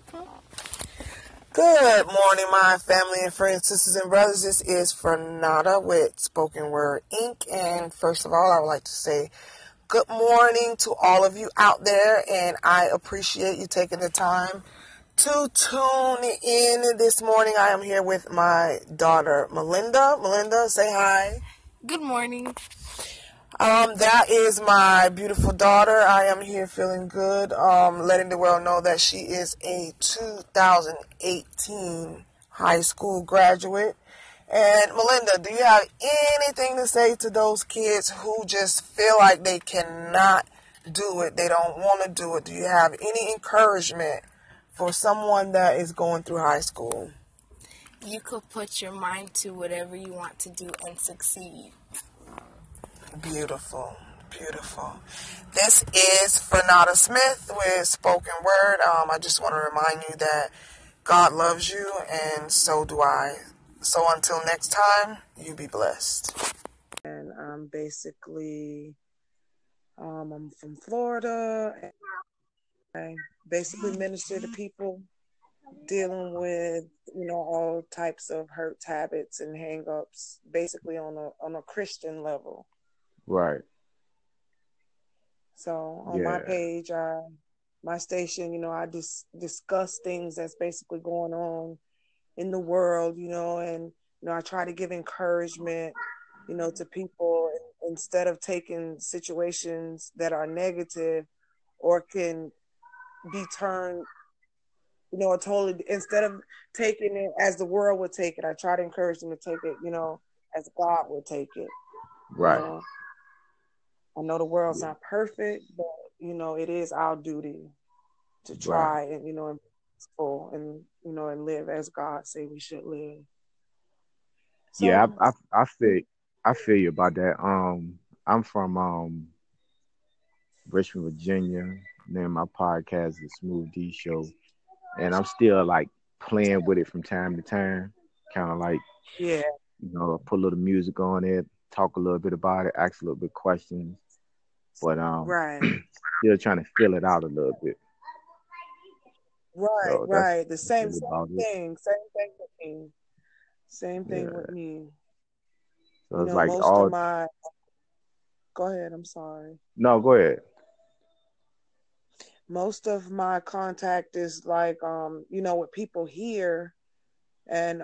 Good morning, my family and friends, sisters and brothers. This is Fernanda with Spoken Word Inc. And first of all, I would like to say good morning to all of you out there. And I appreciate you taking the time to tune in this morning. I am here with my daughter, Melinda. Melinda, say hi. Good morning. That is my beautiful daughter. I am here feeling good, letting the world know that she is a 2018 high school graduate. And Melinda, do you have anything to say to those kids who just feel like they cannot do it? They don't want to do it. Do you have any encouragement for someone that is going through high school? You could put your mind to whatever you want to do and succeed. Beautiful, beautiful. This is Fernanda Smith with Spoken Word. I just want to remind you that God loves you, and so do I. So until next time, you be blessed. And I'm from Florida. I basically minister to people dealing with, all types of hurts, habits, and hang-ups, basically on a Christian level. Right. So on my page, my station, I discuss things that's basically going on in the world, and I try to give encouragement, to people instead of taking situations that are negative or can be turned, totally, instead of taking it as the world would take it, I try to encourage them to take it, as God would take it. Right. I know the world's not perfect, but it is our duty to try and and live as God say we should live. So, yeah, I feel you about that. I'm from Richmond, Virginia. Name of my podcast is Smooth D Show, and I'm still like playing with it from time to time, kind of like put a little music on it, talk a little bit about it, ask a little bit questions. But still trying to fill it out a little bit. Right, so right. The same thing. Same thing with me. Same thing with me. So it's like all. Go ahead. I'm sorry. No, go ahead. Most of my contact is like with people here, and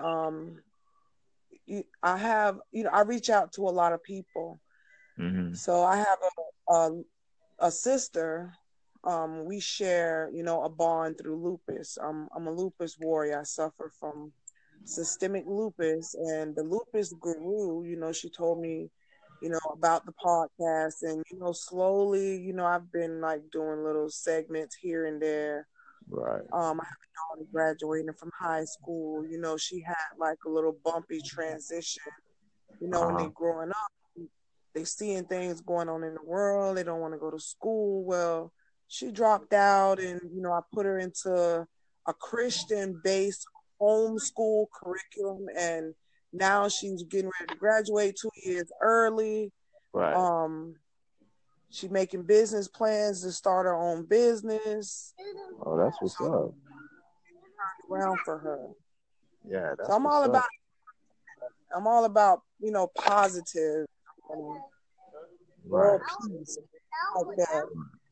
I have I reach out to a lot of people. Mm-hmm. So I have a sister. We share, a bond through lupus. I'm a lupus warrior. I suffer from systemic lupus, and the lupus guru, she told me, about the podcast, and slowly, I've been like doing little segments here and there. Right. I have a daughter graduating from high school. She had like a little bumpy transition. When they growing up, they seeing things going on in the world. They don't want to go to school. Well, she dropped out, and I put her into a Christian-based homeschool curriculum, and now she's getting ready to graduate 2 years early. Right. She's making business plans to start her own business. Oh, that's what's up. Around for her. Yeah, that's so I'm all about positive and world peace like that.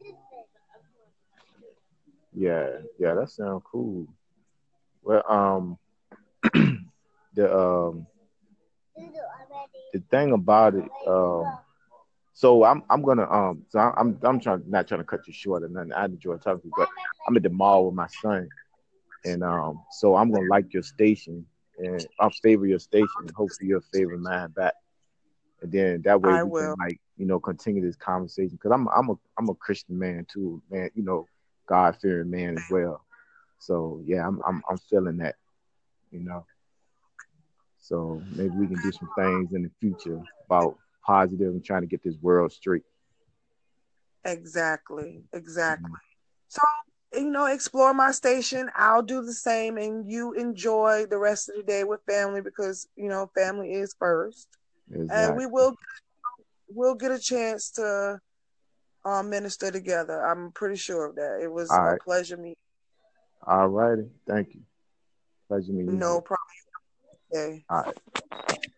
Yeah, that sounds cool. Well, the thing about it, so I'm gonna so I'm not trying to cut you short or nothing. I enjoy talking to you, but I'm at the mall with my son, and so I'm gonna like your station, and I'll favor your station, and hopefully you'll favor mine back, and then that way we can like continue this conversation, because I'm a Christian man too, man, God fearing man as well. So yeah, I'm feeling that, So maybe we can do some things in the future about positive and trying to get this world straight. Exactly. So, explore my station. I'll do the same, and you enjoy the rest of the day with family, because, family is first. Exactly. And we'll get a chance to minister together. I'm pretty sure of that. It was a pleasure meeting. All righty. Thank you. Pleasure meeting No you. problem. Okay. All right.